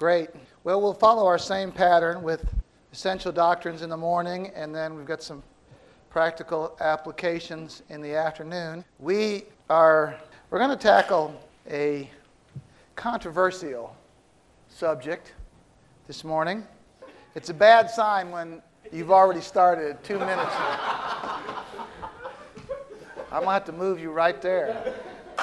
Great. Well, we'll follow our same pattern with essential doctrines in the morning, and then we've got some practical applications in the afternoon. We're going to tackle a controversial subject this morning. It's a bad sign when you've already started 2 minutes. I'm going to have to move you right there.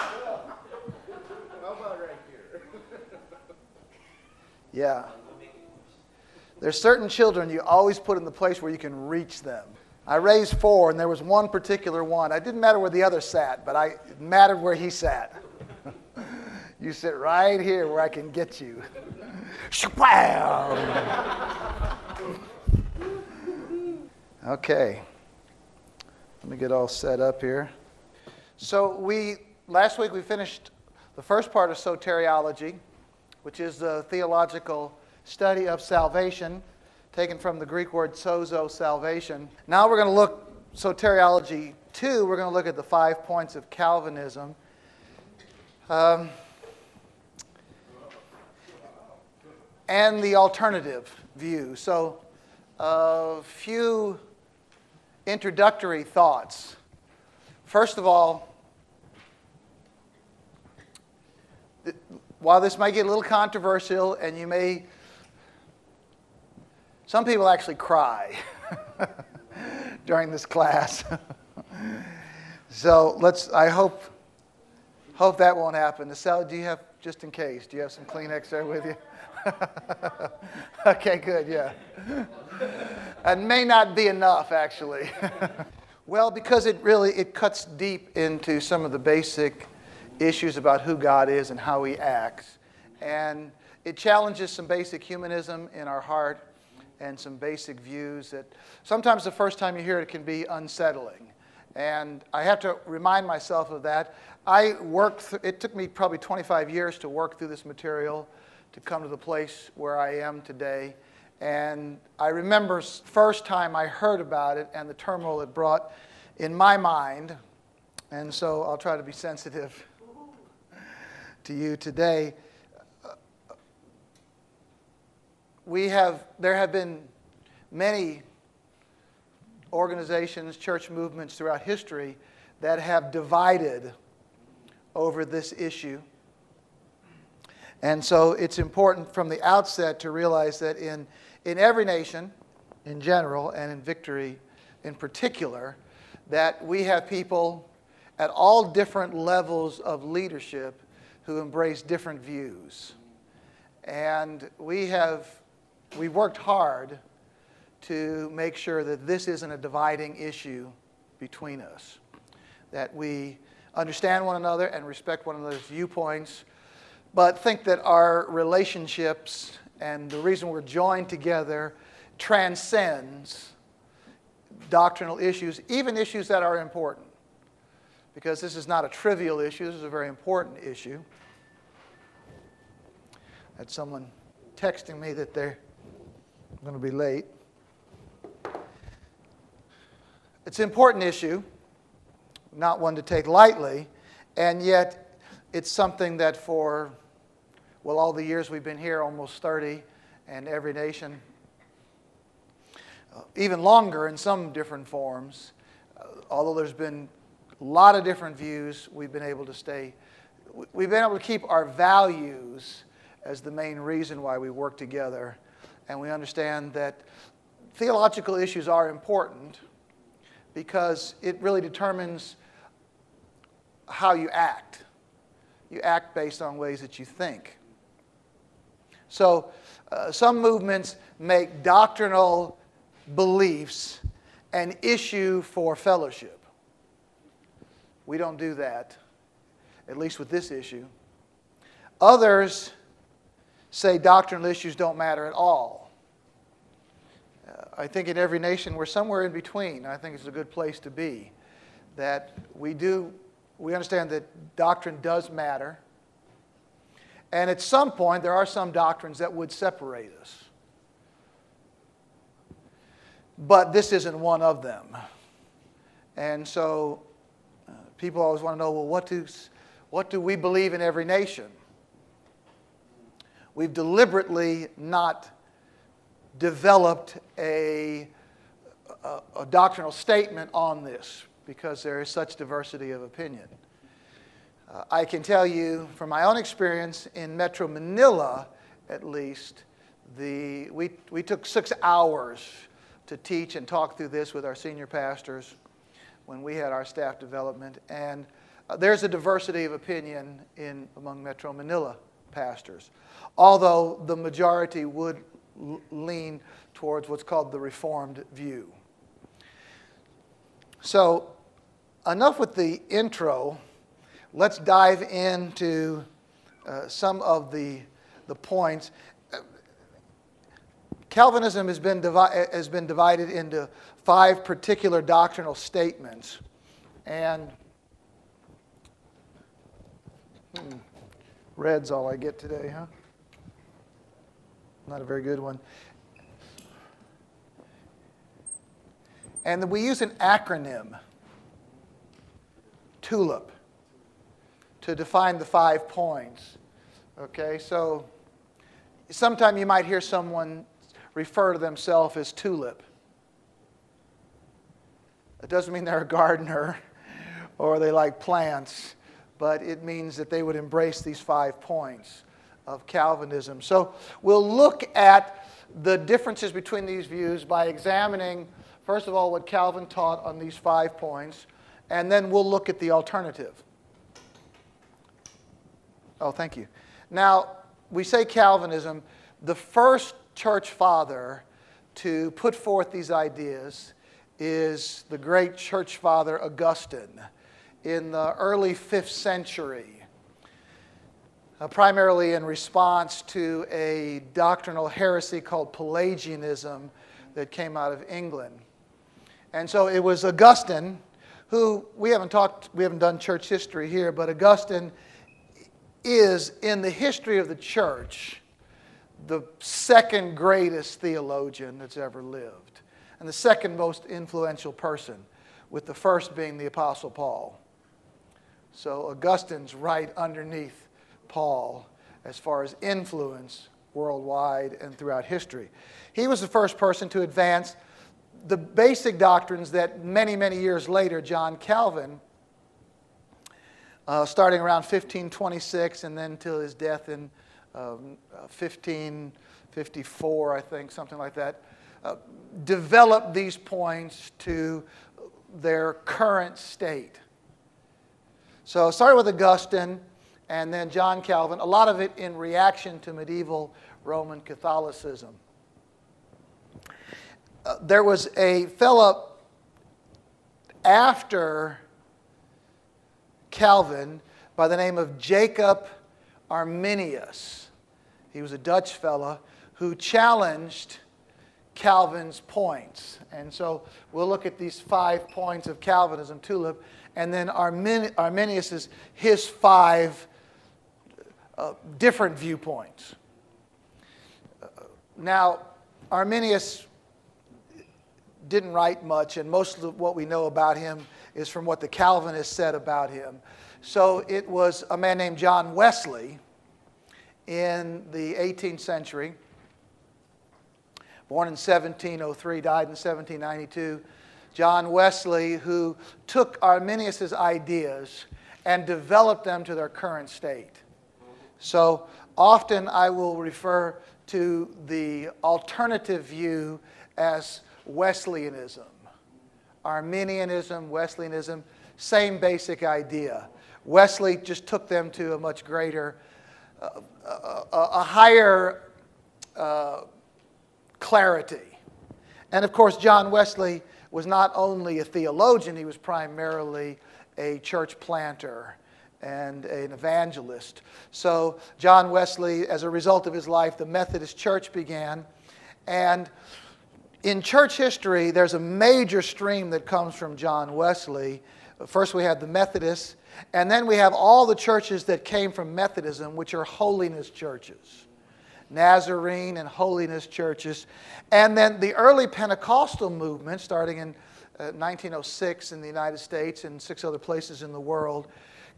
Yeah. There's certain children you always put in the place where you can reach them. I raised 4, and there was one particular one. It didn't matter where the other sat, but it mattered where he sat. You sit right here where I can get you. Okay. Let me get all set up here. So last week we finished the first part of soteriology, which is the theological study of salvation, taken from the Greek word sozo, salvation. Now we're going to look, soteriology 2, we're going to look at the 5 points of Calvinism. And the alternative view. So a few introductory thoughts. First of all, while this might get a little controversial, and some people actually cry during this class. So I hope that won't happen. Do you have, just in case, do you have some Kleenex there with you? Okay, good, yeah. It may not be enough, actually. Well, because it cuts deep into some of the basic issues about who God is and how He acts. And it challenges some basic humanism in our heart and some basic views that sometimes the first time you hear it can be unsettling. And I have to remind myself of that. It took me probably 25 years to work through this material to come to the place where I am today. And I remember first time I heard about it and the turmoil it brought in my mind. And so I'll try to be sensitive to you today. There have been many organizations, church movements throughout history that have divided over this issue. And so it's important from the outset to realize that in every nation, in general, and in Victory in particular, that we have people at all different levels of leadership who embrace different views. And we worked hard to make sure that this isn't a dividing issue between us, that we understand one another and respect one another's viewpoints, but think that our relationships and the reason we're joined together transcends doctrinal issues, even issues that are important. Because this is not a trivial issue, this is a very important issue. I had someone texting me that they're going to be late. It's an important issue, not one to take lightly, and yet it's something that for, all the years we've been here, almost 30, and every nation, even longer in some different forms, although there's been a lot of different views, we've been able to keep our values as the main reason why we work together. And we understand that theological issues are important because it really determines how you act. You act based on ways that you think. So some movements make doctrinal beliefs an issue for fellowship. We don't do that, at least with this issue. Others say doctrinal issues don't matter at all. I think in every nation we're somewhere in between. I think it's a good place to be. That we understand that doctrine does matter. And at some point there are some doctrines that would separate us. But this isn't one of them. And so people always want to know, well, what do we believe in every nation? we've deliberately not developed a doctrinal statement on this because there is such diversity of opinion. I can tell you from my own experience in Metro Manila, at least, we took 6 hours to teach and talk through this with our senior pastors when we had our staff development. And there's a diversity of opinion among Metro Manila pastors, although the majority would lean towards what's called the Reformed view. So, enough with the intro. Let's dive into some of the points. Calvinism has been divided into 5 particular doctrinal statements. And red's all I get today, huh? Not a very good one. And we use an acronym, TULIP, to define the 5 points. Okay, so sometime you might hear someone refer to themselves as TULIP. It doesn't mean they're a gardener or they like plants, but it means that they would embrace these 5 points of Calvinism. So we'll look at the differences between these views by examining, first of all, what Calvin taught on these 5 points, and then we'll look at the alternative. Oh, thank you. Now, we say Calvinism. The first church father to put forth these ideas is the great church father Augustine in the early 5th century, primarily in response to a doctrinal heresy called Pelagianism that came out of England. And so it was Augustine who, we haven't done church history here, but Augustine is, in the history of the church, the second greatest theologian that's ever lived, and the second most influential person, with the first being the Apostle Paul. So Augustine's right underneath Paul as far as influence worldwide and throughout history. He was the first person to advance the basic doctrines that many, many years later John Calvin, starting around 1526 and then till his death in 1554, I think, something like that, developed these points to their current state. So started with Augustine and then John Calvin, a lot of it in reaction to medieval Roman Catholicism. There was a fellow after Calvin by the name of Jacob Arminius. He was a Dutch fellow who challenged Calvin's points. And so we'll look at these 5 points of Calvinism, TULIP, and then Arminius' his 5 different viewpoints. Now, Arminius didn't write much, and most of what we know about him is from what the Calvinists said about him. So it was a man named John Wesley in the 18th century, born in 1703, died in 1792. John Wesley, who took Arminius' ideas and developed them to their current state. So often I will refer to the alternative view as Wesleyanism. Arminianism, Wesleyanism, same basic idea. Wesley just took them to a much greater, a higher clarity. And of course, John Wesley was not only a theologian, he was primarily a church planter and an evangelist. So John Wesley, as a result of his life, the Methodist Church began. And in church history, there's a major stream that comes from John Wesley. First we have the Methodists, and then we have all the churches that came from Methodism, which are holiness churches. Nazarene and holiness churches. And then the early Pentecostal movement, starting in 1906 in the United States and 6 other places in the world,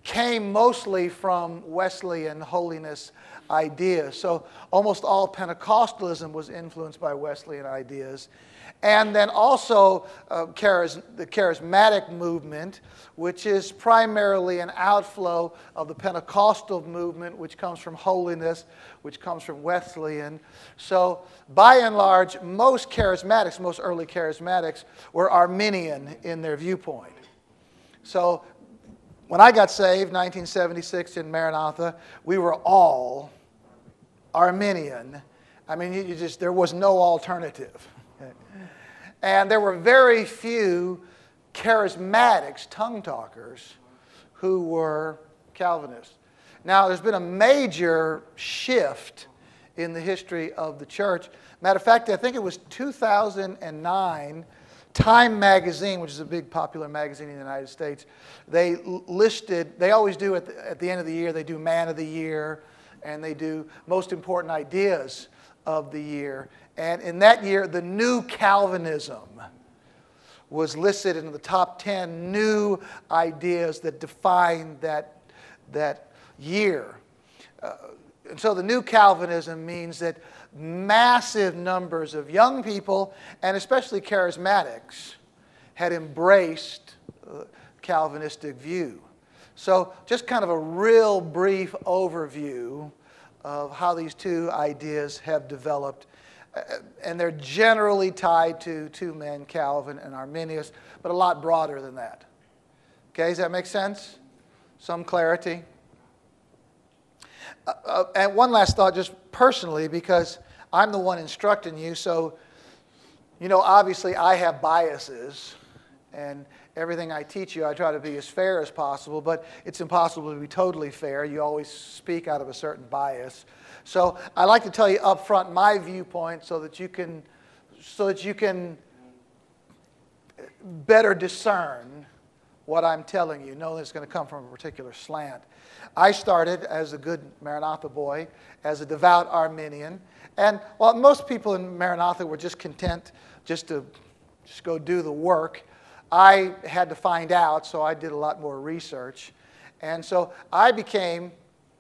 came mostly from Wesleyan holiness ideas. So almost all Pentecostalism was influenced by Wesleyan ideas. And then also the charismatic movement, which is primarily an outflow of the Pentecostal movement, which comes from holiness, which comes from Wesleyan. So by and large, most early charismatics, were Arminian in their viewpoint. So when I got saved, 1976 in Maranatha, we were all Arminian. I mean, there was no alternative. And there were very few charismatics, tongue talkers, who were Calvinists. Now, there's been a major shift in the history of the church. Matter of fact, I think it was 2009, Time magazine, which is a big popular magazine in the United States, they always do at the end of the year, they do Man of the Year, and they do Most Important Ideas of the Year. And in that year, the New Calvinism was listed in the top 10 new ideas that defined that year. And so the New Calvinism means that massive numbers of young people, and especially charismatics, had embraced Calvinistic view. So just kind of a real brief overview of how these two ideas have developed. And they're generally tied to two men, Calvin and Arminius, but a lot broader than that. Okay, does that make sense? Some clarity? And one last thought, just personally, because I'm the one instructing you, so, obviously I have biases, and everything I teach you, I try to be as fair as possible, but it's impossible to be totally fair. You always speak out of a certain bias. So I like to tell you up front my viewpoint so that you can better discern what I'm telling you, knowing it's going to come from a particular slant. I started as a good Maranatha boy, as a devout Arminian, and while most people in Maranatha were just content just to go do the work, I had to find out, so I did a lot more research. And so I became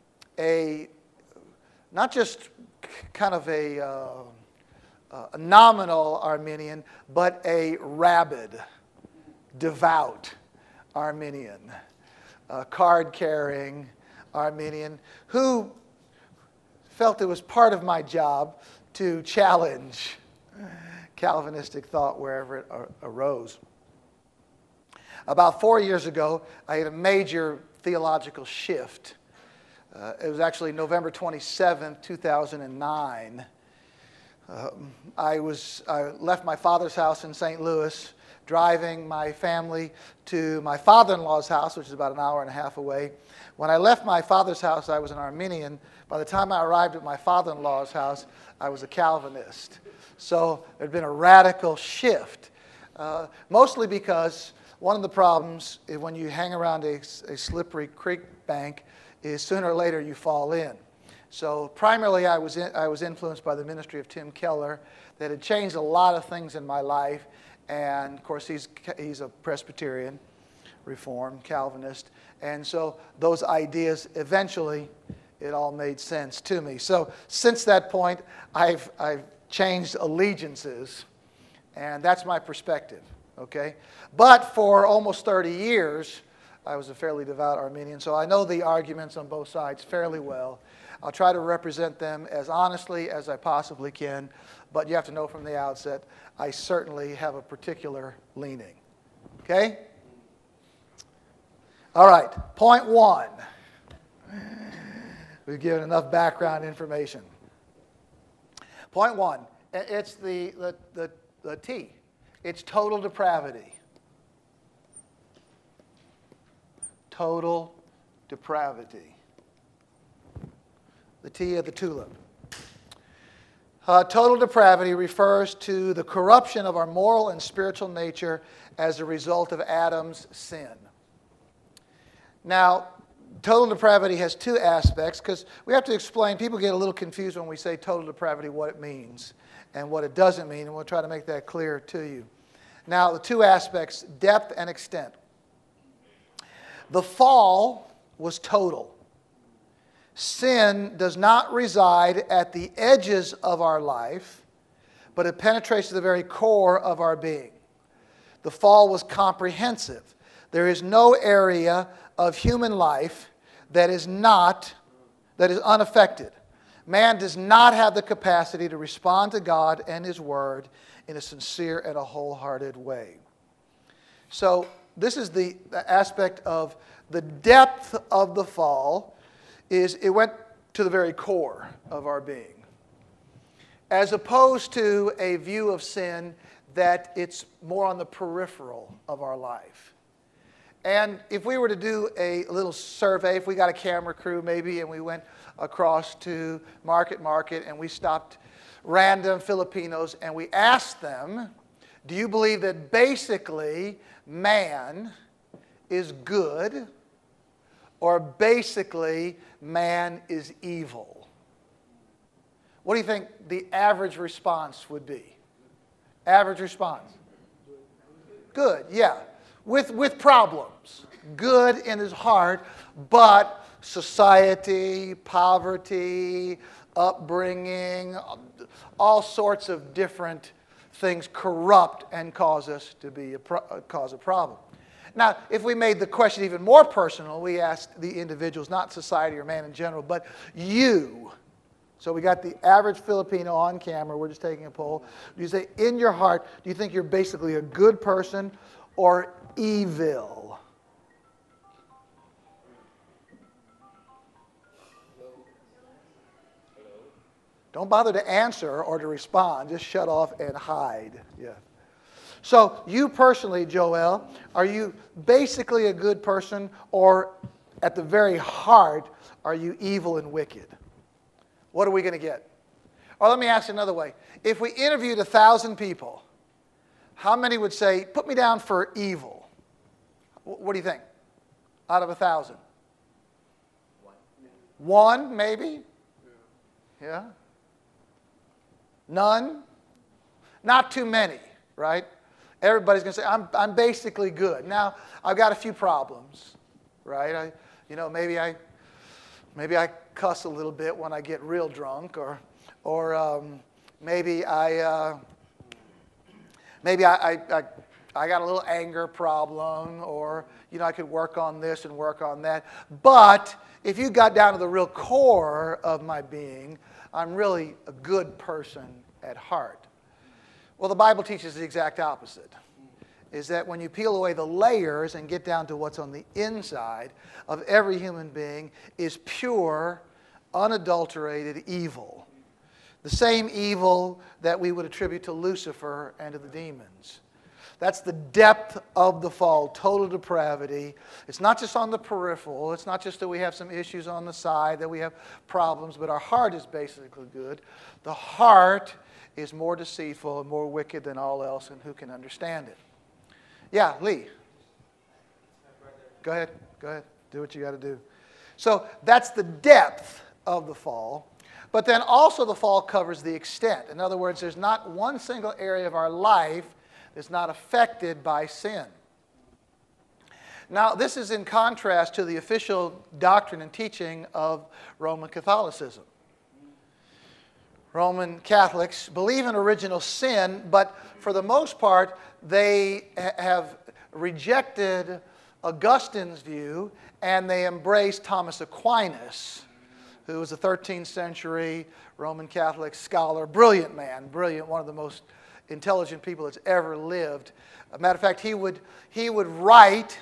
not just kind of a nominal Arminian, but a rabid, devout Arminian, card-carrying Arminian, who felt it was part of my job to challenge Calvinistic thought wherever it arose. About 4 years ago, I had a major theological shift. It was actually November 27th, 2009. I left my father's house in St. Louis, driving my family to my father-in-law's house, which is about an hour and a half away. When I left my father's house, I was an Arminian. By the time I arrived at my father-in-law's house, I was a Calvinist. So there had been a radical shift, mostly because one of the problems is when you hang around a slippery creek bank is sooner or later you fall in. So primarily I was influenced by the ministry of Tim Keller that had changed a lot of things in my life. And of course he's a Presbyterian, Reformed, Calvinist. And so those ideas, eventually it all made sense to me. So since that point, I've changed allegiances, and that's my perspective. Okay? But for almost 30 years, I was a fairly devout Arminian, so I know the arguments on both sides fairly well. I'll try to represent them as honestly as I possibly can, but you have to know from the outset, I certainly have a particular leaning. Okay? All right, point one. We've given enough background information. Point one, it's the T. It's total depravity. Total depravity. The T of the tulip. Total depravity refers to the corruption of our moral and spiritual nature as a result of Adam's sin. Now, total depravity has two aspects, because we have to explain. People get a little confused when we say total depravity, what it means and what it doesn't mean, and we'll try to make that clear to you. Now, the two aspects, depth and extent. The fall was total. Sin does not reside at the edges of our life, but it penetrates to the very core of our being. The fall was comprehensive. There is no area of human life that is unaffected. Man does not have the capacity to respond to God and His Word in a sincere and a wholehearted way. So this is the aspect of the depth of the fall, is it went to the very core of our being. As opposed to a view of sin that it's more on the peripheral of our life. And if we were to do a little survey, if we got a camera crew maybe, and we went across to Market and we stopped random Filipinos and we asked them, do you believe that basically man is good, or basically man is evil? What do you think the average response would be? Average response? Good, yeah. With problems. Good in his heart, but society, poverty, upbringing, all sorts of different things corrupt and cause us to be cause a problem. Now, if we made the question even more personal, we asked the individuals, not society or man in general, but you. So we got the average Filipino on camera. We're just taking a poll. Do you say, in your heart, do you think you're basically a good person or evil? Don't bother to answer or to respond. Just shut off and hide. Yeah. So you personally, Joel, are you basically a good person, or at the very heart, are you evil and wicked? What are we going to get? Or let me ask you another way. If we interviewed 1,000 people, how many would say, put me down for evil? What do you think? Out of 1,000? One, maybe? Yeah? None? Not too many, right? Everybody's going to say, I'm basically good. Now, I've got a few problems, right? Maybe I cuss a little bit when I get real drunk, or maybe I got a little anger problem, or I could work on this and work on that. But if you got down to the real core of my being, I'm really a good person at heart. Well, the Bible teaches the exact opposite. Is that when you peel away the layers and get down to what's on the inside of every human being is pure, unadulterated evil. The same evil that we would attribute to Lucifer and to the demons. That's the depth of the fall, total depravity. It's not just on the peripheral. It's not just that we have some issues on the side, that we have problems, but our heart is basically good. The heart is more deceitful and more wicked than all else, and who can understand it? Yeah, Lee. Go ahead. Do what you got to do. So that's the depth of the fall. But then also the fall covers the extent. In other words, there's not one single area of our life that's not affected by sin. Now, this is in contrast to the official doctrine and teaching of Roman Catholicism. Roman Catholics believe in original sin, but for the most part, they have rejected Augustine's view, and they embrace Thomas Aquinas, who was a 13th century Roman Catholic scholar, brilliant man, one of the most intelligent people that's ever lived. As a matter of fact, he would write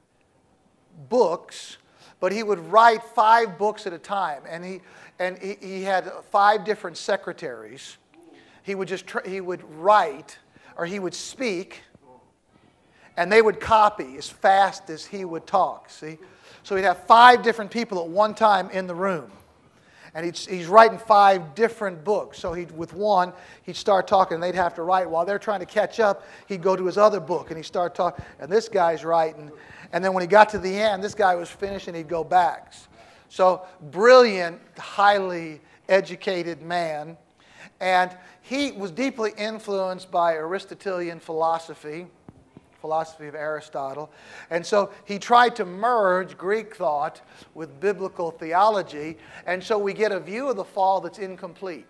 books, but he would write 5 books at a time, and he had 5 different secretaries. He would write, or he would speak, and they would copy as fast as he would talk. See, so he'd have 5 different people at one time in the room, and he's writing 5 different books. So with one, he'd start talking, and they'd have to write while they're trying to catch up. He'd go to his other book, and he'd start talking, and this guy's writing, and then when he got to the end, this guy was finished, and he'd go back. So brilliant, highly educated man. And he was deeply influenced by Aristotelian philosophy. philosophy of Aristotle. And so he tried to merge Greek thought with biblical theology, and so we get a view of the fall that's incomplete.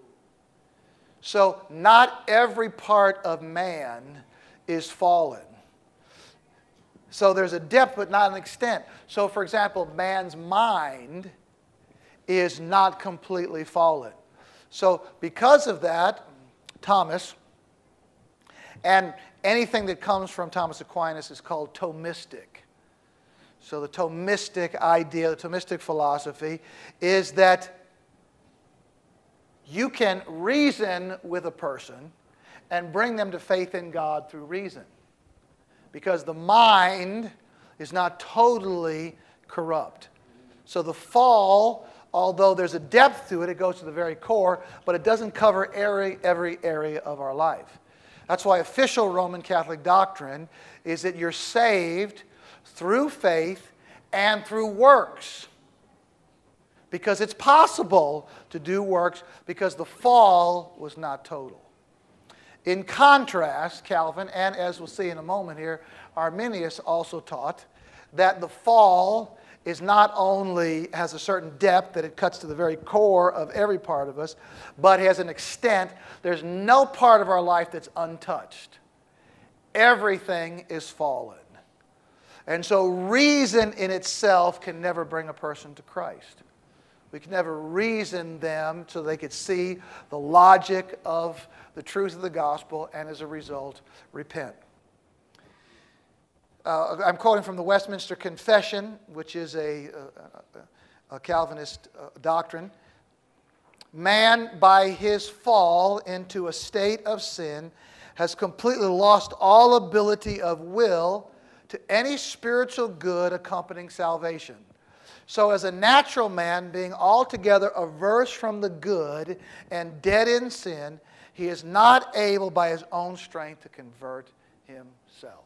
So not every part of man is fallen. So there's a depth but not an extent. So for example, man's mind is not completely fallen. So because of that, Thomas, and anything that comes from Thomas Aquinas is called Thomistic. So the Thomistic idea, the Thomistic philosophy, is that you can reason with a person and bring them to faith in God through reason. Because the mind is not totally corrupt. So the fall, although there's a depth to it, it goes to the very core, but it doesn't cover every area of our life. That's why official Roman Catholic doctrine is that you're saved through faith and through works. Because it's possible to do works because the fall was not total. In contrast, Calvin, and as we'll see in a moment here, Arminius also taught that the fall is not only has a certain depth that it cuts to the very core of every part of us, but has an extent. There's no part of our life that's untouched. Everything is fallen. And so reason in itself can never bring a person to Christ. We can never reason them so they could see the logic of the truth of the gospel and as a result repent. I'm quoting from the Westminster Confession, which is a Calvinist doctrine. Man, by his fall into a state of sin, has completely lost all ability of will to any spiritual good accompanying salvation. So as a natural man, being altogether averse from the good and dead in sin, he is not able by his own strength to convert himself.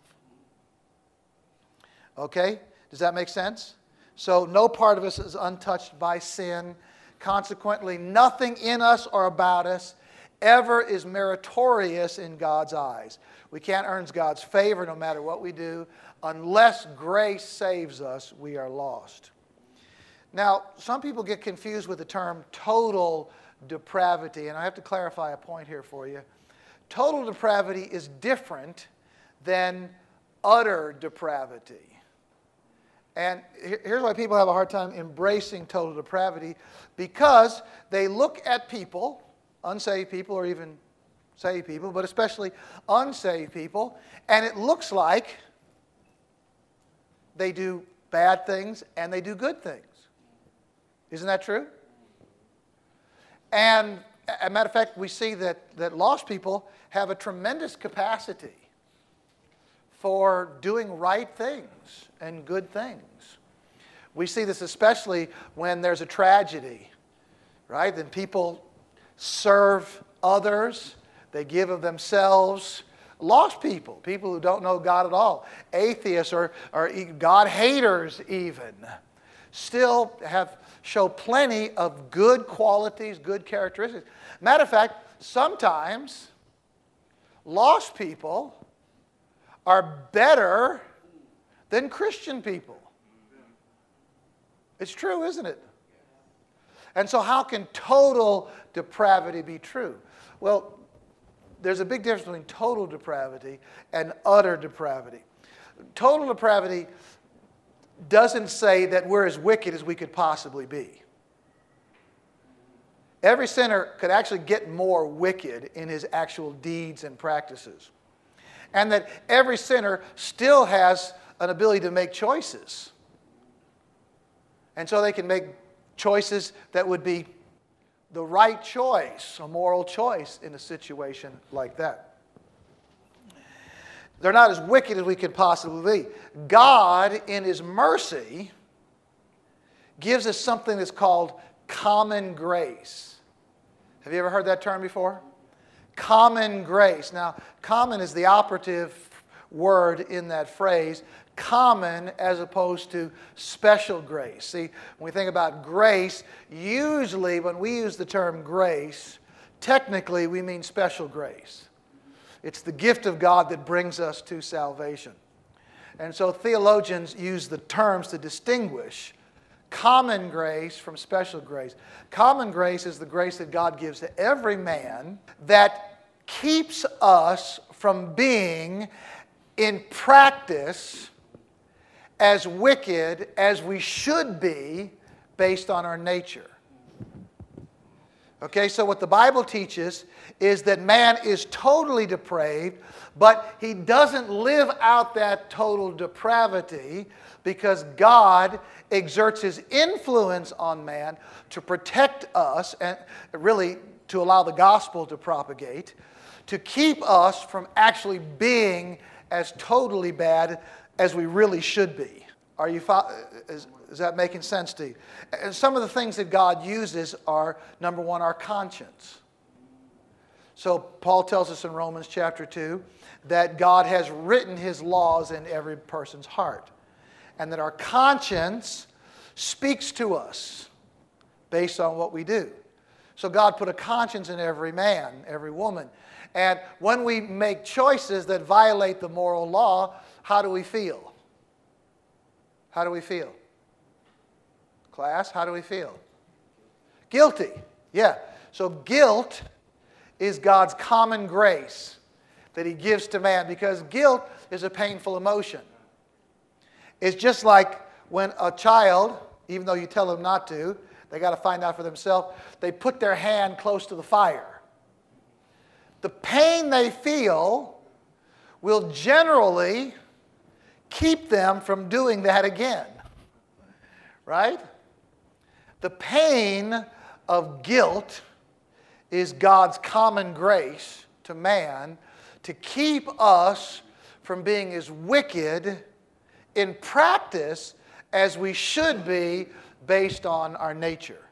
Okay? Does that make sense? So no part of us is untouched by sin. Consequently, nothing in us or about us ever is meritorious in God's eyes. We can't earn God's favor no matter what we do. Unless grace saves us, we are lost. Now, some people get confused with the term total depravity, and I have to clarify a point here for you. Total depravity is different than utter depravity. And here's why people have a hard time embracing total depravity, because they look at people, unsaved people or even saved people, but especially unsaved people, and it looks like they do bad things and they do good things. Isn't that true? And as a matter of fact, we see that lost people have a tremendous capacity for doing right things and good things. We see this especially when there's a tragedy, right? Then people serve others, they give of themselves. Lost people, people who don't know God at all, atheists or God haters even, still show plenty of good qualities, good characteristics. Matter of fact, sometimes lost people are better than Christian people. It's true, isn't it? And so how can total depravity be true? Well, there's a big difference between total depravity and utter depravity. Total depravity doesn't say that we're as wicked as we could possibly be. Every sinner could actually get more wicked in his actual deeds and practices. And that every sinner still has an ability to make choices. And so they can make choices that would be the right choice, a moral choice in a situation like that. They're not as wicked as we could possibly be. God, in His mercy, gives us something that's called common grace. Have you ever heard that term before? Common grace. Now, common is the operative word in that phrase. Common as opposed to special grace. See, when we think about grace, usually when we use the term grace, technically we mean special grace. It's the gift of God that brings us to salvation. And so theologians use the terms to distinguish common grace from special grace. Common grace is the grace that God gives to every man that keeps us from being in practice as wicked as we should be based on our nature. Okay, so what the Bible teaches is that man is totally depraved, but he doesn't live out that total depravity because God exerts his influence on man to protect us and really to allow the gospel to propagate, to keep us from actually being as totally bad as we really should be. Are you is that making sense to you? And some of the things that God uses are, number one, our conscience. So Paul tells us in Romans chapter 2 that God has written his laws in every person's heart. And that our conscience speaks to us based on what we do. So God put a conscience in every man, every woman. And when we make choices that violate the moral law, how do we feel? How do we feel? Class, how do we feel? Guilty. Yeah. So guilt is God's common grace that he gives to man because guilt is a painful emotion. It's just like when a child, even though you tell them not to, they got to find out for themselves, they put their hand close to the fire. The pain they feel will generally keep them from doing that again. Right? The pain of guilt is God's common grace to man to keep us from being as wicked in practice as we should be based on our nature.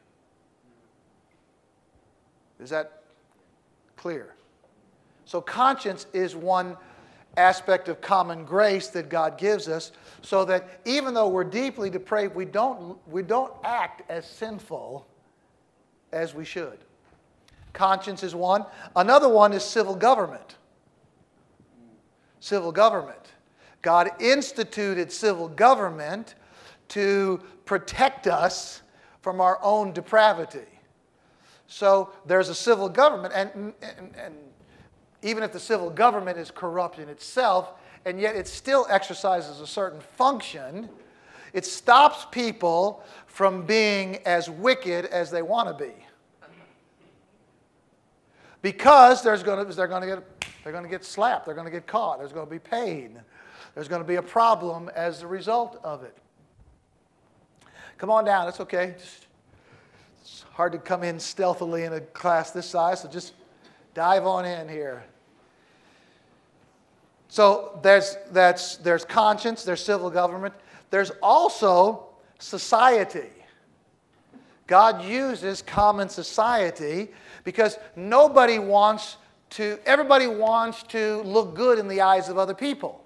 Is that clear? So conscience is one aspect of common grace that God gives us so that even though we're deeply depraved, we don't act as sinful as we should. Conscience is one. Another one is civil government. Civil government. God instituted civil government to protect us from our own depravity. So there's a civil government, and even if the civil government is corrupt in itself, and yet it still exercises a certain function, it stops people from being as wicked as they want to be. Because they're going to get slapped, they're going to get caught, there's going to be pain, there's going to be a problem as a result of it. Come on down, it's okay. It's hard to come in stealthily in a class this size, so just dive on in here. So there's conscience, there's civil government. There's also society. God uses common society because everybody wants to look good in the eyes of other people.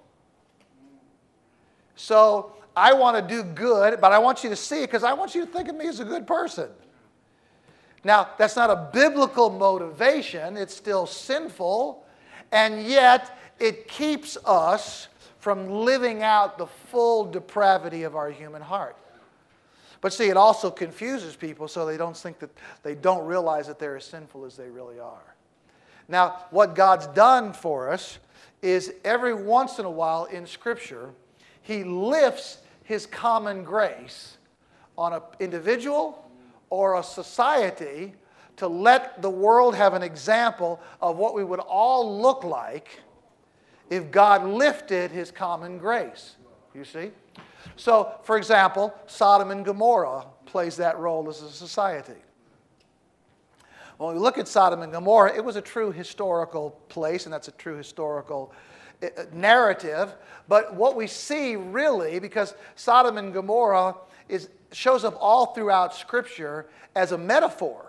So I want to do good, but I want you to see it because I want you to think of me as a good person. Now, that's not a biblical motivation. It's still sinful, and yet it keeps us from living out the full depravity of our human heart. But see, it also confuses people so they don't realize that they're as sinful as they really are. Now, what God's done for us is every once in a while in Scripture, he lifts his common grace on an individual or a society to let the world have an example of what we would all look like if God lifted his common grace. You see? So, for example, Sodom and Gomorrah plays that role as a society. When we look at Sodom and Gomorrah, it was a true historical place, and that's a true historical narrative. But what we see really, because Sodom and Gomorrah shows up all throughout Scripture as a metaphor.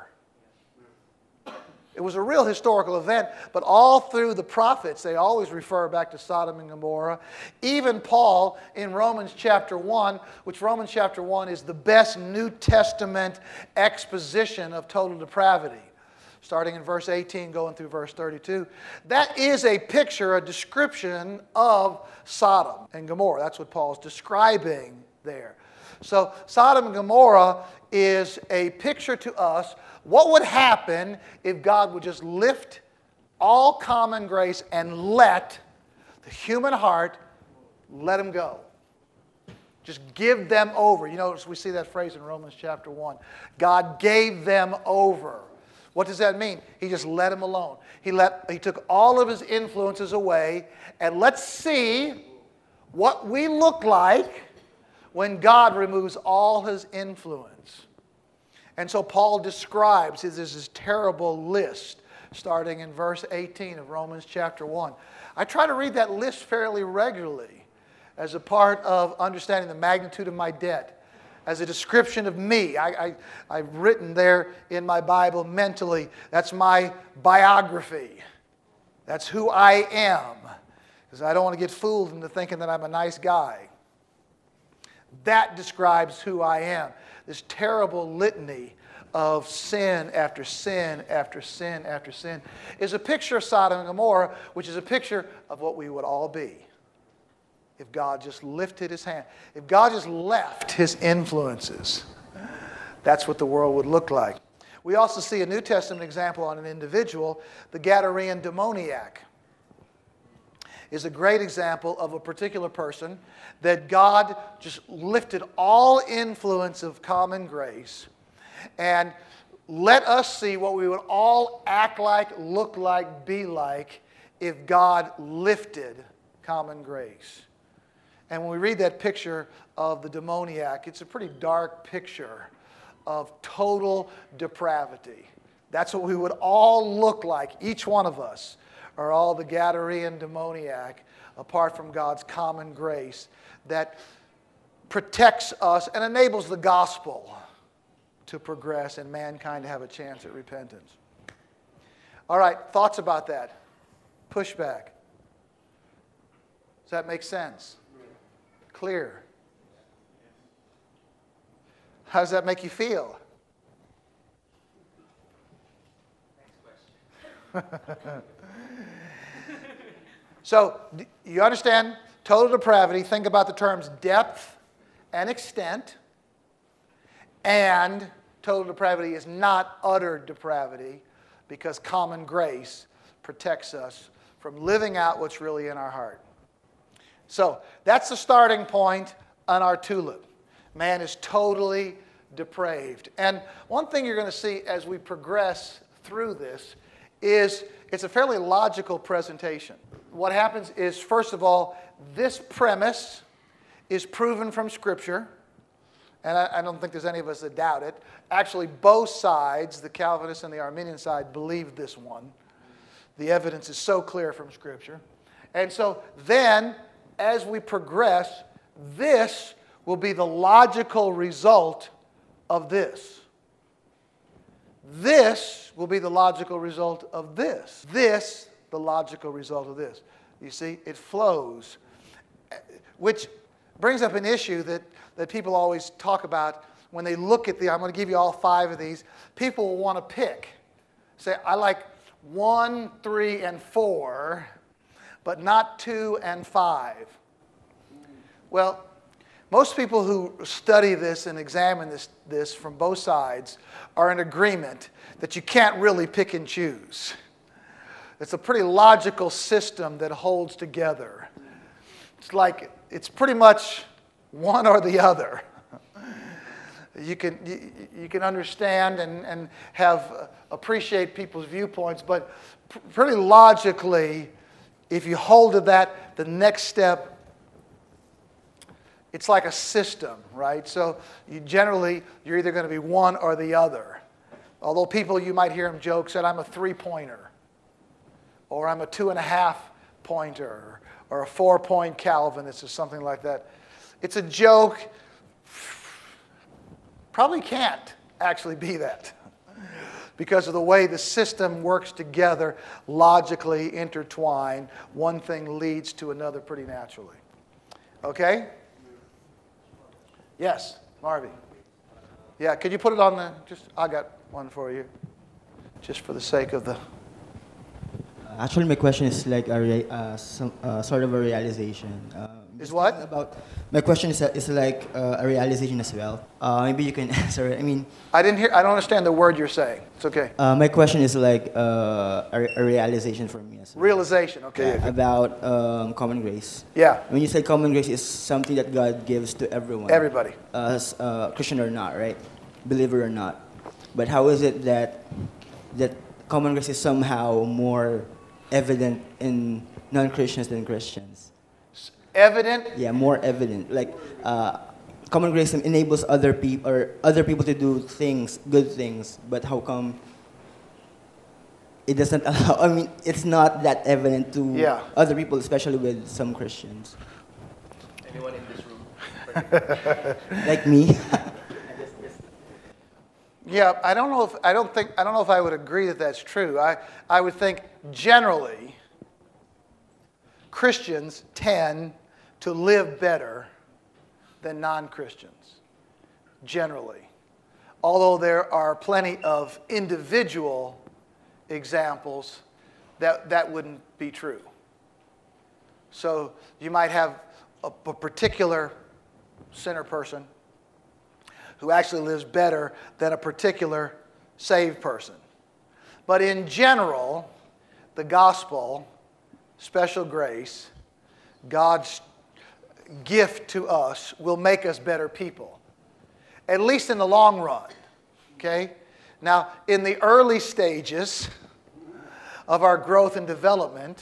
It was a real historical event, but all through the prophets, they always refer back to Sodom and Gomorrah. Even Paul in Romans chapter 1, which Romans chapter 1 is the best New Testament exposition of total depravity. starting in verse 18, going through verse 32. That is a picture, a description of Sodom and Gomorrah. That's what Paul's describing there. So Sodom and Gomorrah is a picture to us. What would happen if God would just lift all common grace and let the human heart let them go? Just give them over. You notice we see that phrase in Romans chapter 1. God gave them over. What does that mean? He just let them alone. He took all of his influences away. And let's see what we look like when God removes all his influence. And so Paul describes this terrible list starting in verse 18 of Romans chapter 1. I try to read that list fairly regularly as a part of understanding the magnitude of my debt, as a description of me. I've written there in my Bible mentally, that's my biography. That's who I am. Because I don't want to get fooled into thinking that I'm a nice guy. That describes who I am. This terrible litany of sin after sin after sin after sin is a picture of Sodom and Gomorrah, which is a picture of what we would all be if God just lifted his hand. If God just left his influences, that's what the world would look like. We also see a New Testament example on an individual. The Gadarene demoniac is a great example of a particular person that God just lifted all influence of common grace and let us see what we would all act like, look like, be like if God lifted common grace. And when we read that picture of the demoniac, it's a pretty dark picture of total depravity. That's what we would all look like, each one of us. Are all the Gadarene demoniac, apart from God's common grace that protects us and enables the gospel to progress and mankind to have a chance at repentance. All right, thoughts about that? Pushback. Does that make sense? Clear? How does that make you feel? Next question. So, you understand total depravity. Think about the terms depth and extent. And total depravity is not utter depravity because common grace protects us from living out what's really in our heart. So, that's the starting point on our tulip. Man is totally depraved. And one thing you're going to see as we progress through this is it's a fairly logical presentation. What happens is, first of all, this premise is proven from Scripture, and I don't think there's any of us that doubt it. Actually, both sides, the Calvinist and the Arminian side, believe this one. The evidence is so clear from Scripture. And so then, as we progress, this will be the logical result of this. This will be the logical result of this. This, the logical result of this. You see, it flows. Which brings up an issue that people always talk about when they look at I'm going to give you all 5 of these. People will want to pick. Say, I like 1, 3, and 4, but not 2 and 5. Well, most people who study this and examine this from both sides are in agreement that you can't really pick and choose. It's a pretty logical system that holds together. It's pretty much one or the other. You can understand and appreciate people's viewpoints, but pretty logically, if you hold to that, the next step, it's like a system, right? So you're either going to be one or the other. Although people, you might hear them joke, said, I'm a 3-pointer, or I'm a 2.5-pointer, or a 4-point Calvinist, or something like that. It's a joke. Probably can't actually be that because of the way the system works together, logically intertwined. One thing leads to another pretty naturally. Okay? Yes, Marvy. Yeah, could you put it on I got one for you. just for the sake of the... Actually, my question is like sort of a realization. Is what? My question is like a realization as well. Maybe you can answer it. I mean, I don't understand the word you're saying. It's okay. My question is like a realization for me as well. Realization, okay. Yeah, about common grace. Yeah. When you say common grace is something that God gives to everyone. Everybody. Christian or not, right? Believer or not. But how is it that common grace is somehow more evident in non-Christians than Christians? Evident? Yeah, more evident. Like common grace enables other people to do things, good things. But how come it doesn't allow? I mean, it's not that evident to other people, especially with some Christians. Anyone in this room? Like me. Yeah, I don't know if I would agree that that's true. I would think generally Christians tend to live better than non-Christians. Generally. Although there are plenty of individual examples that wouldn't be true. So you might have a particular sinner person who actually lives better than a particular saved person. But in general, the gospel, special grace, God's gift to us will make us better people, at least in the long run. Okay? Now, in the early stages of our growth and development,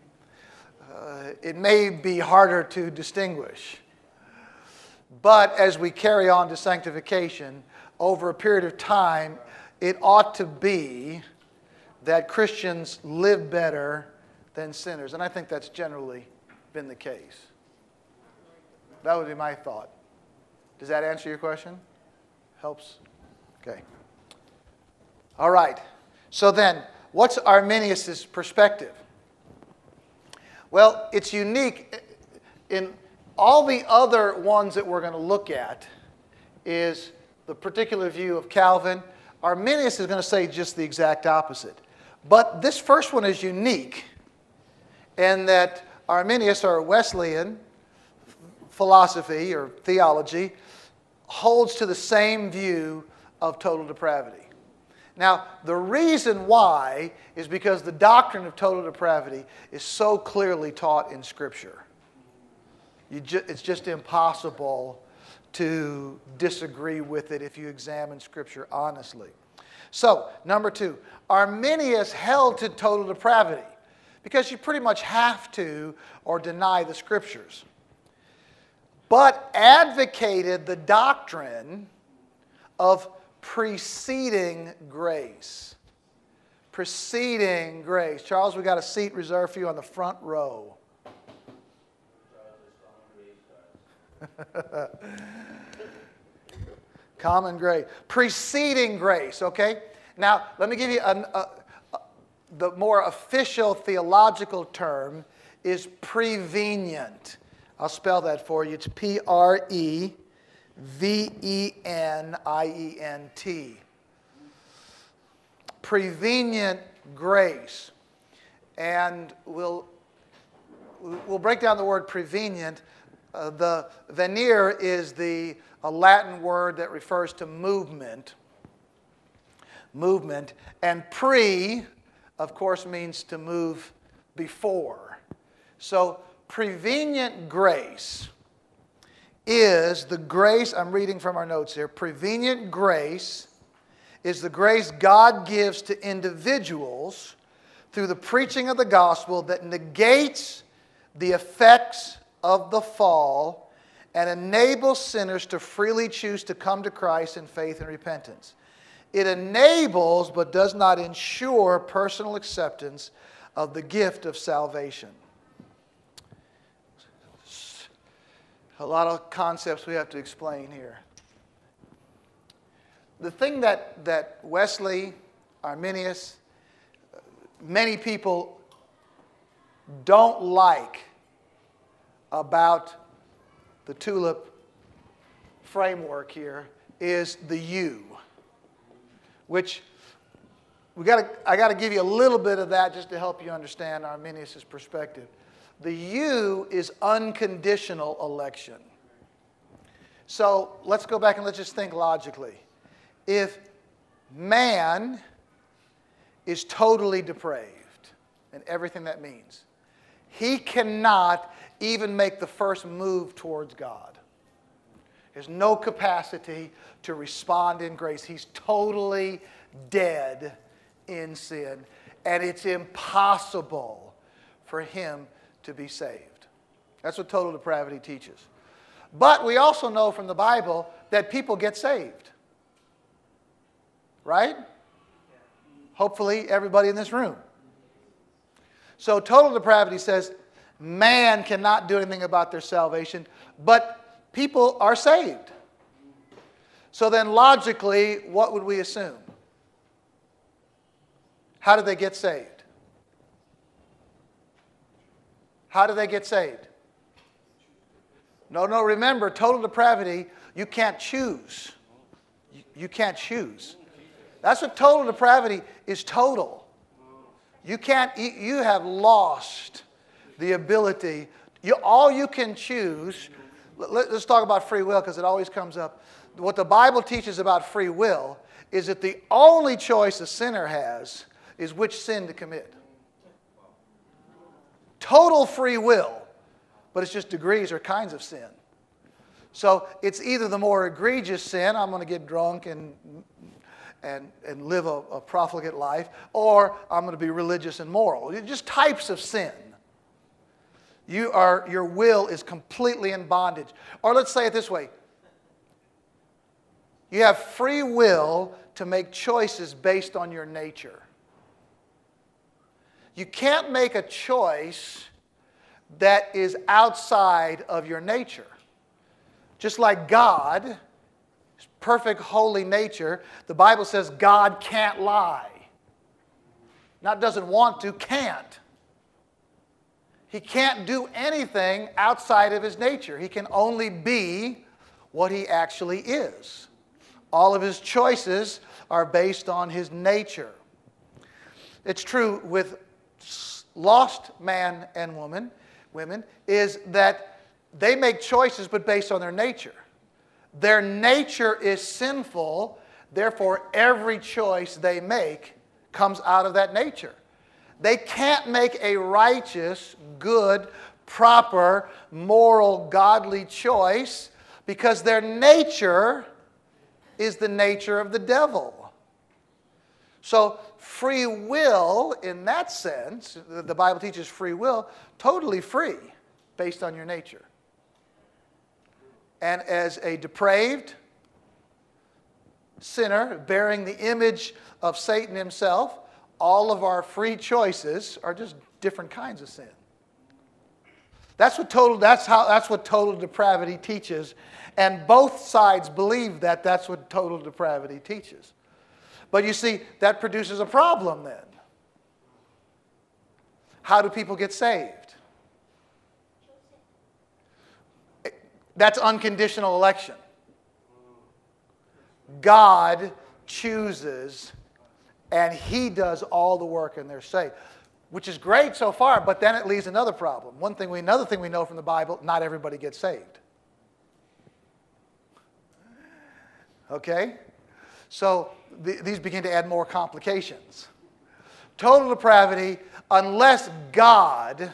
it may be harder to distinguish. But as we carry on to sanctification, over a period of time, it ought to be that Christians live better than sinners. And I think that's generally been the case. That would be my thought. Does that answer your question? Helps? Okay. All right. So then, what's Arminius' perspective? Well, it's unique. In all the other ones that we're going to look at is the particular view of Calvin. Arminius is going to say just the exact opposite. But this first one is unique in that Arminius, or Wesleyan philosophy or theology, holds to the same view of total depravity. Now, the reason why is because the doctrine of total depravity is so clearly taught in Scripture. It's just impossible to disagree with it if you examine Scripture honestly. So, number two, Arminius held to total depravity because you pretty much have to or deny the Scriptures, but advocated the doctrine of preceding grace. Preceding grace. Charles, we got a seat reserved for you on the front row. Common grace. Preceding grace, okay? Now, let me give you the more official theological term is prevenient. I'll spell that for you. It's Prevenient. Prevenient grace. And we'll break down the word prevenient. The venire is a Latin word that refers to movement. Movement. And pre, of course, means to move before. So, prevenient grace is the grace, I'm reading from our notes here. Prevenient grace is the grace God gives to individuals through the preaching of the gospel that negates the effects of the fall and enables sinners to freely choose to come to Christ in faith and repentance. It enables but does not ensure personal acceptance of the gift of salvation. A lot of concepts we have to explain here. The thing that Wesley, Arminius, many people don't like about the tulip framework here is the you, which I got to give you a little bit of that just to help you understand Arminius' perspective. The U is unconditional election. So let's go back and let's just think logically. If man is totally depraved, and everything that means, he cannot even make the first move towards God. There's no capacity to respond in grace. He's totally dead in sin, and it's impossible for him to be saved. That's what total depravity teaches. But we also know from the Bible that people get saved. Right? Hopefully everybody in this room. So total depravity says man cannot do anything about their salvation, but people are saved. So then logically, what would we assume? How do they get saved? How do they get saved? No, remember, total depravity, you can't choose. You can't choose. That's what total depravity is total. You have lost the ability. All you can choose, let's talk about free will because it always comes up. What the Bible teaches about free will is that the only choice a sinner has is which sin to commit. Total free will, but it's just degrees or kinds of sin. So it's either the more egregious sin, I'm going to get drunk and live a profligate life, or I'm going to be religious and moral. Just types of sin. Your will is completely in bondage. Or let's say it this way. You have free will to make choices based on your nature. You can't make a choice that is outside of your nature. Just like God, perfect holy nature, the Bible says God can't lie. Not doesn't want to, can't. He can't do anything outside of his nature. He can only be what he actually is. All of his choices are based on his nature. It's true with lost man and women, is that they make choices but based on their nature. Their nature is sinful, therefore every choice they make comes out of that nature. They can't make a righteous, good, proper, moral, godly choice because their nature is the nature of the devil. So free will, in that sense, the Bible teaches free will, totally free based on your nature. And as a depraved sinner bearing the image of Satan himself, all of our free choices are just different kinds of sin. That's what total depravity teaches, and both sides believe that that's what total depravity teaches. But you see, that produces a problem then. How do people get saved? That's unconditional election. God chooses, and he does all the work, and they're saved. Which is great so far, but then it leaves another problem. Another thing we know from the Bible, not everybody gets saved. Okay? So these begin to add more complications. Total depravity, unless God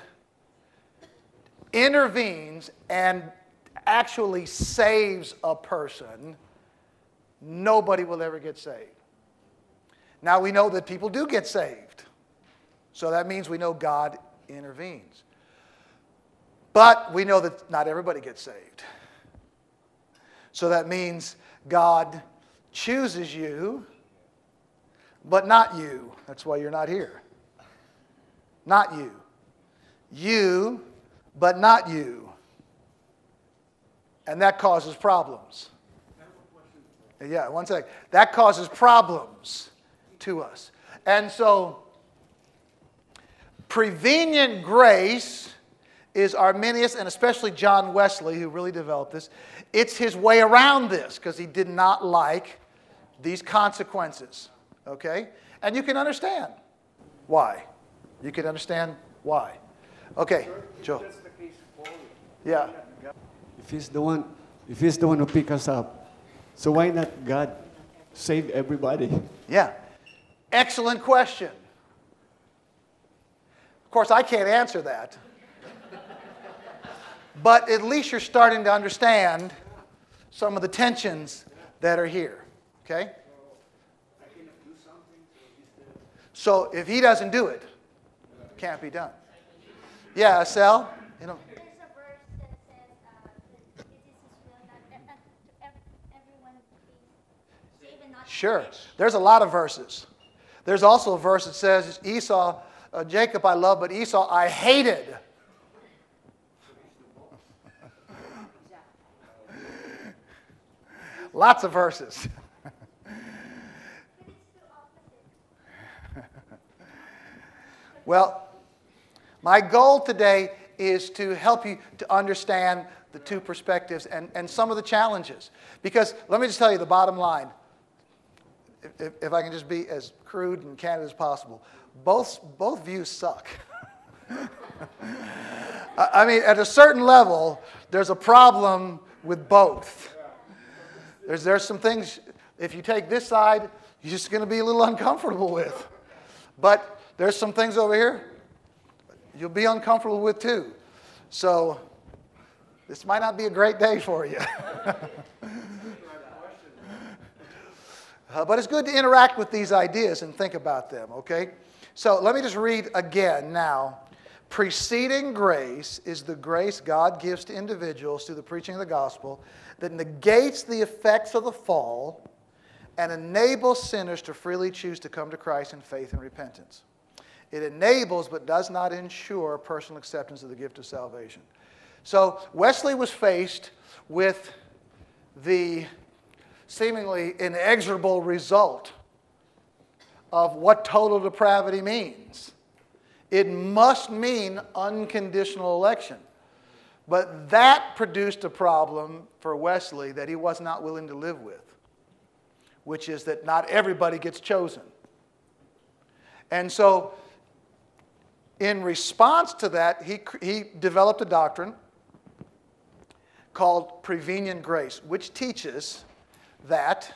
intervenes and actually saves a person, nobody will ever get saved. Now we know that people do get saved. So that means we know God intervenes. But we know that not everybody gets saved. So that means God chooses you, but not you. That's why you're not here. Not you. You, but not you. And that causes problems. Yeah, one second. That causes problems to us. And so, prevenient grace is Arminius, and especially John Wesley, who really developed this. It's his way around this, because he did not like these consequences. Okay? And you can understand why. You can understand why. Okay, Joe. That's the case for Paul. Yeah. If he's the one who pick us up, so why not God save everybody? Yeah. Excellent question. Of course, I can't answer that. But at least you're starting to understand some of the tensions that are here. Okay? So if he doesn't do it, it can't be done. Yeah, Sal? You know. There's a verse that says, it is His will that everyone be saved and not Sure. perish. There's a lot of verses. There's also a verse that says, Esau, Jacob I love, but Esau I hated. Lots of verses. Well, my goal today is to help you to understand the two perspectives and some of the challenges. Because let me just tell you the bottom line. If I can just be as crude and candid as possible, both views suck. I mean, at a certain level, there's a problem with both. There's some things, if you take this side, you're just going to be a little uncomfortable with. But there's some things over here you'll be uncomfortable with too. So this might not be a great day for you. But it's good to interact with these ideas and think about them, okay? So let me just read again now. Preceding grace is the grace God gives to individuals through the preaching of the gospel that negates the effects of the fall and enables sinners to freely choose to come to Christ in faith and repentance. It enables but does not ensure personal acceptance of the gift of salvation. So Wesley was faced with the seemingly inexorable result of what total depravity means. It must mean unconditional election. But that produced a problem for Wesley that he was not willing to live with, which is that not everybody gets chosen. And so, in response to that, he developed a doctrine called prevenient grace, which teaches that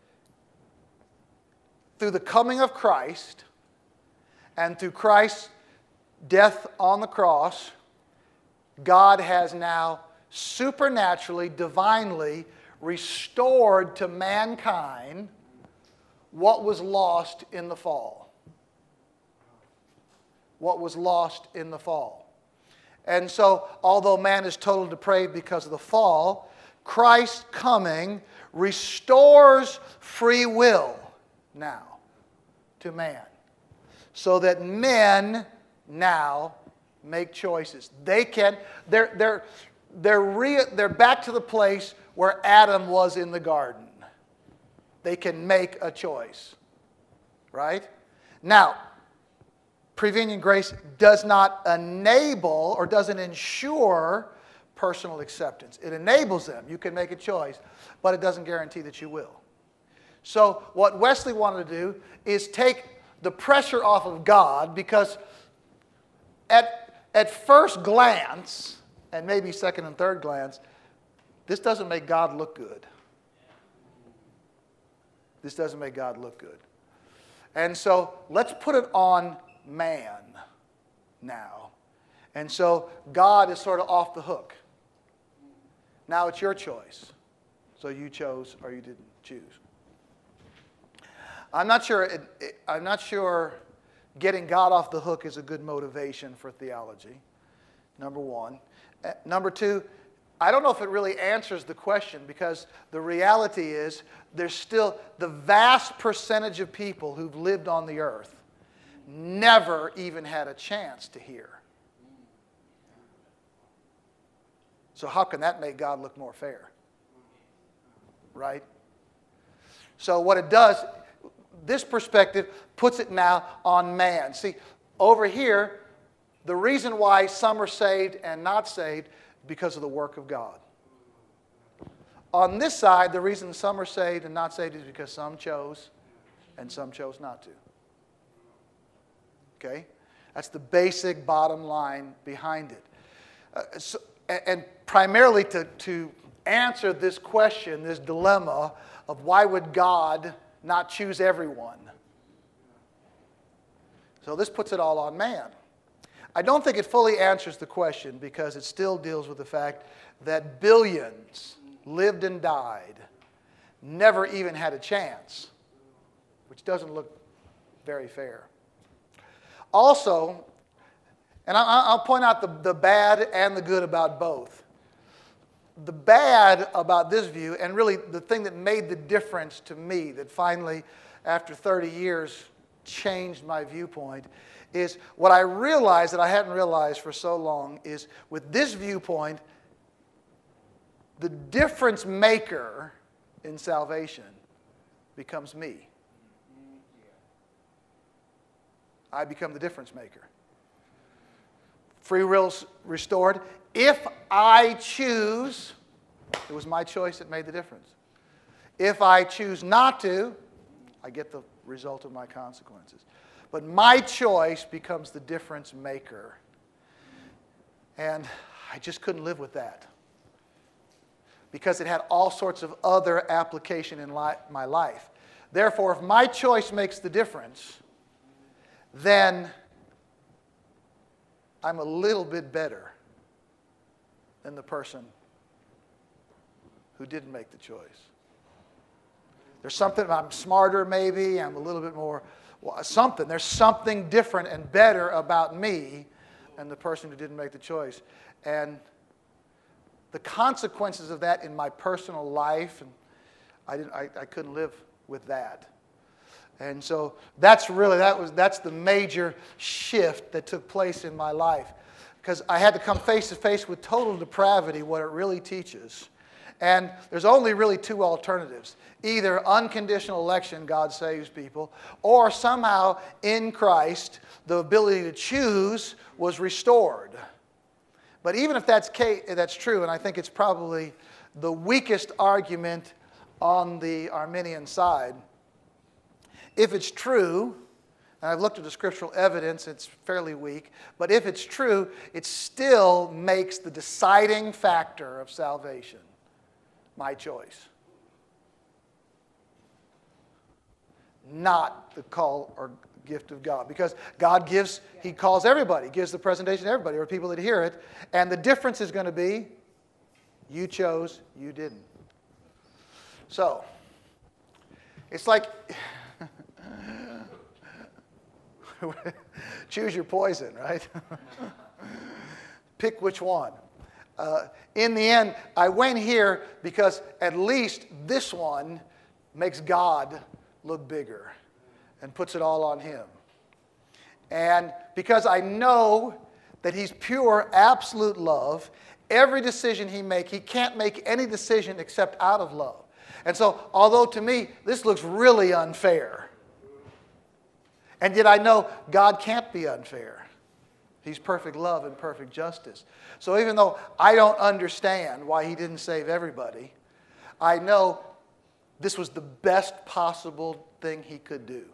through the coming of Christ and through Christ's death on the cross, God has now supernaturally, divinely restored to mankind what was lost in the fall. What was lost in the fall. And so, although man is totally depraved because of the fall, Christ's coming restores free will now to man. So that men now make choices. They're back to the place where Adam was in the garden. They can make a choice. Right? Now, prevenient grace does not enable or doesn't ensure personal acceptance. It enables them. You can make a choice, but it doesn't guarantee that you will. So what Wesley wanted to do is take the pressure off of God, because at first glance, and maybe second and third glance, this doesn't make God look good. This doesn't make God look good. And so let's put it on man now. And so God is sort of off the hook. Now it's your choice. So you chose or you didn't choose. I'm not sure getting God off the hook is a good motivation for theology, number one. Number two, I don't know if it really answers the question, because the reality is there's still the vast percentage of people who've lived on the earth never even had a chance to hear. So how can that make God look more fair? Right? So what it does, this perspective puts it now on man. See, over here, the reason why some are saved and not saved, because of the work of God. On this side, the reason some are saved and not saved is because some chose and some chose not to. Okay? That's the basic bottom line behind it. And primarily to answer this question, this dilemma of why would God not choose everyone? So this puts it all on man. I don't think it fully answers the question because it still deals with the fact that billions lived and died, never even had a chance, which doesn't look very fair. Also, and I'll point out the bad and the good about both. The bad about this view, and really the thing that made the difference to me, that finally, after 30 years, changed my viewpoint, is what I realized that I hadn't realized for so long is with this viewpoint, the difference maker in salvation becomes me. I become the difference maker. Free will's restored. If I choose, it was my choice that made the difference. If I choose not to, I get the result of my consequences. But my choice becomes the difference maker. And I just couldn't live with that. Because it had all sorts of other application in my life. Therefore, if my choice makes the difference, then I'm a little bit better than the person who didn't make the choice. There's something, I'm smarter maybe, I'm a little bit more, something. There's something different and better about me than the person who didn't make the choice. And the consequences of that in my personal life, and I couldn't live with that. And so that's the major shift that took place in my life. Because I had to come face to face with total depravity, what it really teaches. And there's only really two alternatives. Either unconditional election, God saves people, or somehow in Christ, the ability to choose was restored. But even if that's true, and I think it's probably the weakest argument on the Arminian side, if it's true, and I've looked at the scriptural evidence, it's fairly weak, but if it's true, it still makes the deciding factor of salvation my choice. Not the call or gift of God. Because God gives, He calls everybody, gives the presentation to everybody, or people that hear it, and the difference is going to be, you chose, you didn't. So, it's like, choose your poison, right? Pick which one. In the end, I went here because at least this one makes God look bigger and puts it all on Him. And because I know that He's pure, absolute love, every decision He can't make any decision except out of love. And so, although to me, this looks really unfair, and yet I know God can't be unfair. He's perfect love and perfect justice. So even though I don't understand why He didn't save everybody, I know this was the best possible thing He could do.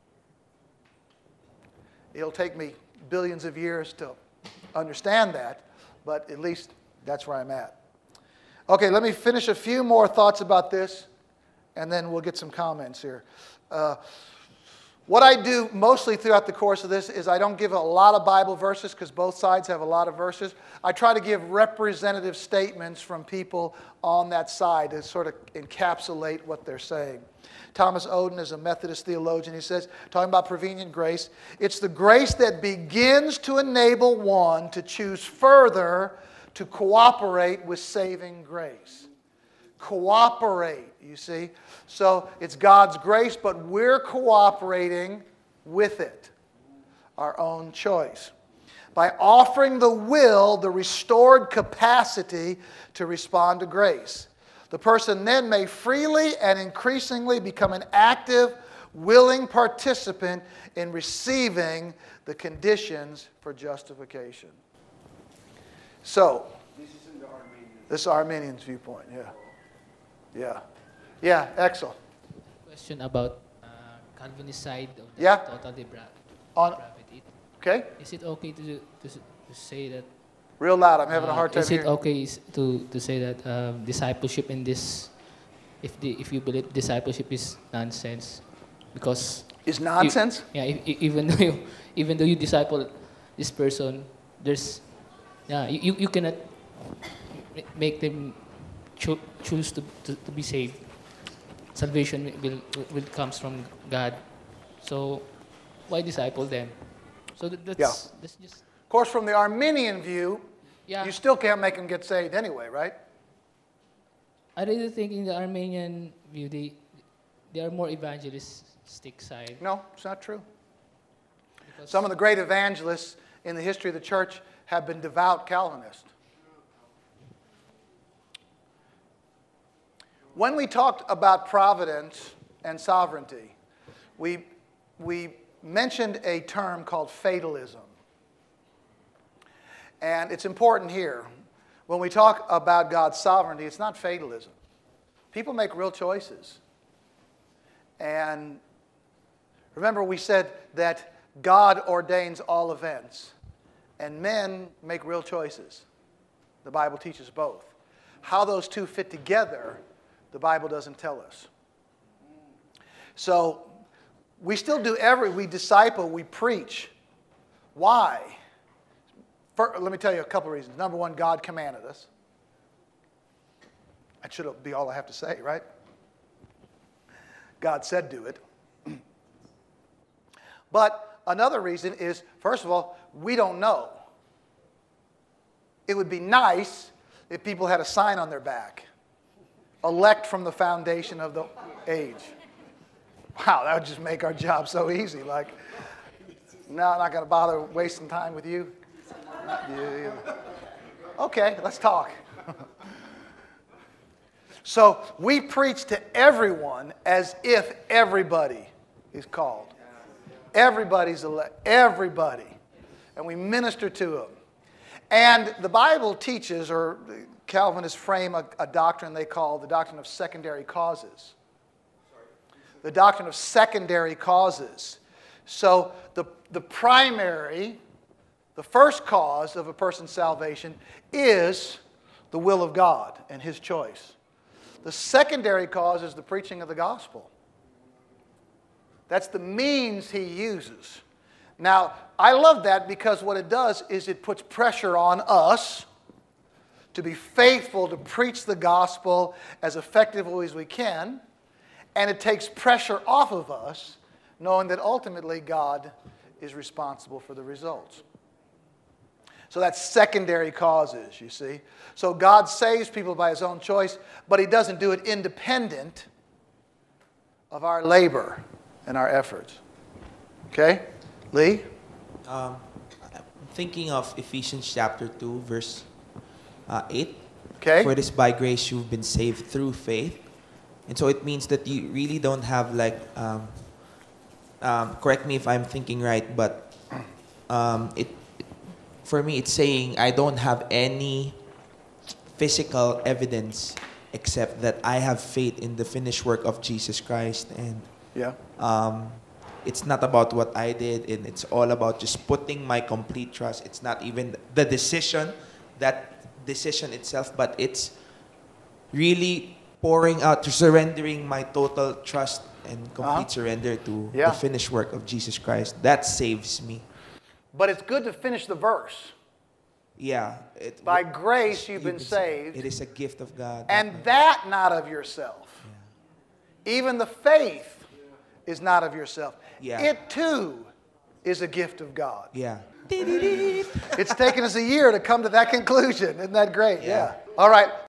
It'll take me billions of years to understand that, but at least that's where I'm at. Okay, let me finish a few more thoughts about this, and then we'll get some comments here. What I do mostly throughout the course of this is I don't give a lot of Bible verses because both sides have a lot of verses. I try to give representative statements from people on that side to sort of encapsulate what they're saying. Thomas Oden is a Methodist theologian. He says, talking about prevenient grace, it's the grace that begins to enable one to choose further to cooperate with saving grace. Cooperate, you see. So it's God's grace, but we're cooperating with it. Our own choice. By offering the will, the restored capacity to respond to grace. The person then may freely and increasingly become an active, willing participant in receiving the conditions for justification. So, this is Arminian's viewpoint, yeah. Yeah. Yeah, Axel. Question about Calvinist side of the Yeah. total On, depravity. okay? Is it okay to say that? Real loud. I'm having a hard time Is it hearing. okay to say that discipleship in this, if you believe discipleship is nonsense, because Is nonsense? even though you disciple this person, there's you cannot make them choose to be saved. Salvation will comes from God. So why disciple them? So that's just Of course, from the Arminian view, yeah. you still can't make them get saved anyway, right? I really think in the Armenian view they are more evangelistic side. No, it's not true. Because Some of the great evangelists in the history of the church have been devout Calvinists. When we talked about providence and sovereignty, we mentioned a term called fatalism. And it's important here. When we talk about God's sovereignty, it's not fatalism. People make real choices. And remember, we said that God ordains all events, and men make real choices. The Bible teaches both. How those two fit together, the Bible doesn't tell us. So we still do we disciple, we preach. Why? Let me tell you a couple reasons. Number one, God commanded us. That should be all I have to say, right? God said do it. But another reason is, first of all, we don't know. It would be nice if people had a sign on their back. Elect from the foundation of the age. Wow, that would just make our job so easy. Like, no, I'm not going to bother wasting time with you. Yeah. Okay, let's talk. So we preach to everyone as if everybody is called. Everybody's elect. Everybody. And we minister to them. And the Bible teaches, or Calvinists frame a doctrine they call the doctrine of secondary causes. The doctrine of secondary causes. So the primary, the first cause of a person's salvation is the will of God and His choice. The secondary cause is the preaching of the gospel. That's the means He uses. Now, I love that because what it does is it puts pressure on us to be faithful to preach the gospel as effectively as we can, and it takes pressure off of us, knowing that ultimately God is responsible for the results. So that's secondary causes, you see. So God saves people by His own choice, but He doesn't do it independent of our labor and our efforts. Okay? Lee? I'm thinking of Ephesians chapter 2, verse 8. Okay. For it is by grace you've been saved through faith. And so it means that you really don't have correct me if I'm thinking right, but for me it's saying I don't have any physical evidence except that I have faith in the finished work of Jesus Christ. And Yeah. it's not about what I did, and it's all about just putting my complete trust. It's not even the decision, that decision itself, but it's really pouring out, surrendering my total trust and complete surrender to the finished work of Jesus Christ. That saves me. But it's good to finish the verse. Yeah. By grace you've been saved. It is a gift of God. And that not of yourself. Yeah. Even the faith is not of yourself. Yeah. It too is a gift of God. Yeah. It's taken us a year to come to that conclusion. Isn't that great? Yeah. All right.